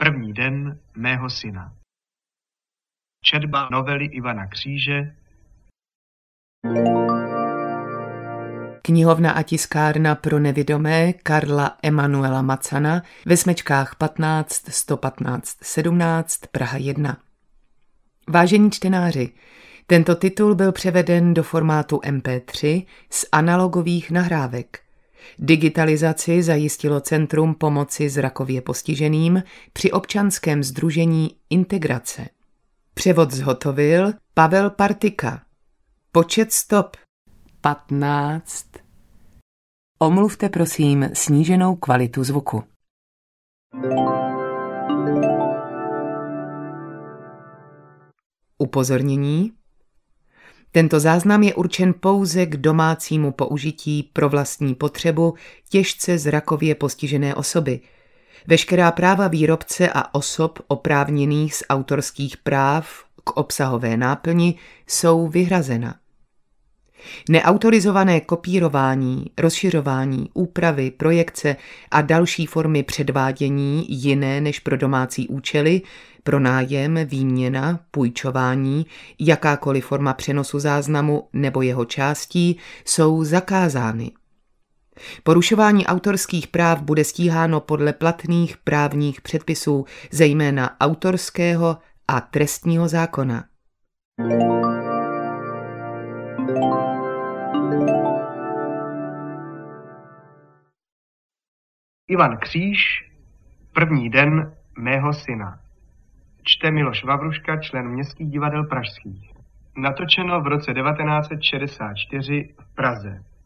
První den mého syna. Četba novely Ivana Kříže. Knihovna a tiskárna pro nevidomé Karla Emanuela Macana ve Smečkách 15 115 17 Praha 1. Vážení čtenáři, tento titul byl převeden do formátu MP3 z analogových nahrávek. Digitalizaci zajistilo Centrum pomoci zrakově postiženým při občanském sdružení Integrace. Převod zhotovil Pavel Partika. Počet stop 15. Omluvte prosím sníženou kvalitu zvuku. Upozornění. Tento záznam je určen pouze k domácímu použití pro vlastní potřebu těžce zrakově postižené osoby. Veškerá práva výrobce a osob oprávněných z autorských práv k obsahové náplni jsou vyhrazena. Neautorizované kopírování, rozšiřování, úpravy, projekce a další formy předvádění jiné než pro domácí účely, pronájem, výměna, půjčování, jakákoliv forma přenosu záznamu nebo jeho částí jsou zakázány. Porušování autorských práv bude stíháno podle platných právních předpisů, zejména autorského a trestního zákona. Ivan Kříž. První den mého syna. Čte Miloš Vavruška, člen Městských divadel pražských. Natočeno v roce 1964 v Praze.